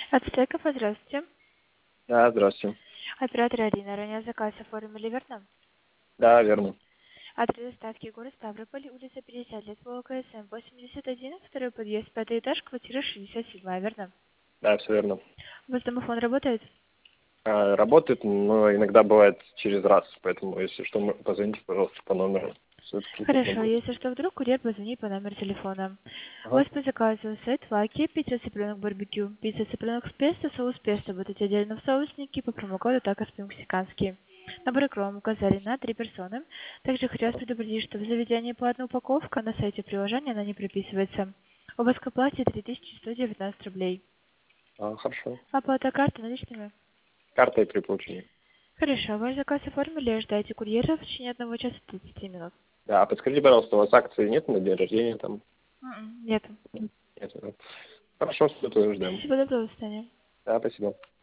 Ацтеков, здравствуйте. Да, здравствуйте. Оператор Алина. Ранее заказ оформили, верно? Да, верно. Адрес доставки город Ставрополь, улица 50 лет, ВКСМ 81, второй подъезд, пятый этаж, квартира 67, верно? Да, все верно. У вас домофон работает? Работает, но иногда бывает через раз, поэтому, если что, позвоните, пожалуйста, по номеру. Все-таки удобно Хорошо, будет. если что, вдруг курьер позвонит по номеру телефона. У Ага. вас по заказу сет лаки, пицца цыпленок барбекю, пицца цыпленок с песто, соус песто будут отдельно в соусники по промокоду такос по-мексикански. Набор икром указали на 3 персоны. Также хотелось предупредить, что в заведении платная упаковка, на сайте приложения она не прописывается. У вас к оплате 3119 рублей. Хорошо. Оплата карты наличными. Картой при получении. Хорошо, ваш заказ оформили, ждайте курьера в течение 1 часа 30 минут. Да, подскажите, пожалуйста, у вас акции нет на день рождения там? Нет. Нет. Да. Хорошо, что-то ждем. Всего доброго, до свидания. Да, спасибо.